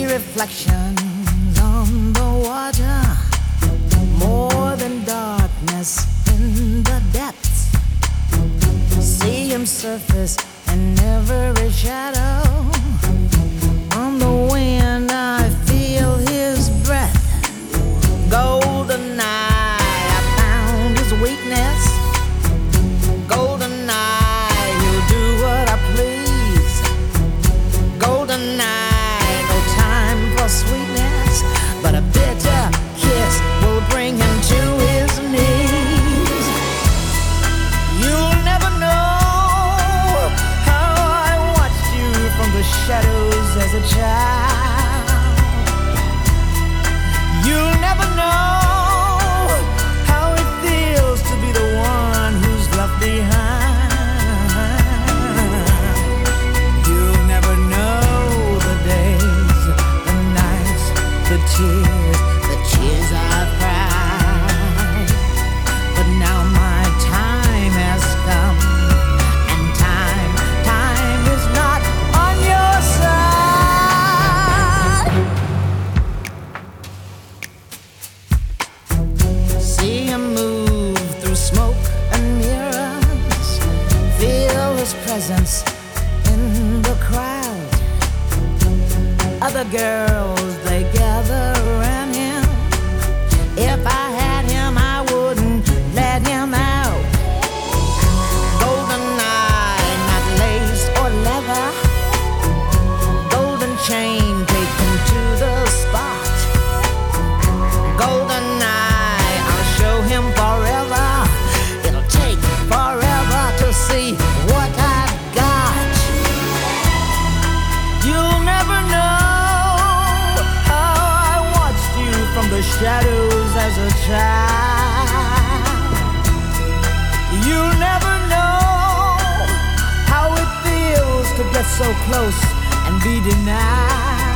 reflections on the water, more than darkness in the depths. See him surface in every shadow. On the wind I feel his breath. Golden eye, I found his weakness. Golden eye, he'll do what I please. Golden eye, no time for sweetness, but a bitter kiss will bring him to his knees. You'll never know how I watched you from the shadows as a child. You'll never know how it feels to be the one who's left behind. You'll never know the days, the nights, the tears I've cried. But now my time has come, and time is not on your side. See him move through smoke and mirrors, feel his presence in the crowd. Other girls, they gather around him. If I had him, I wouldn't let him out. Golden eye, not lace or leather. Golden chain, take him to the spot. Golden eye, I'll show him forever. It'll take forever to see what I've got. You'll never know how I watched you from the shadows as a child. You'll never know how it feels to get so close and be denied.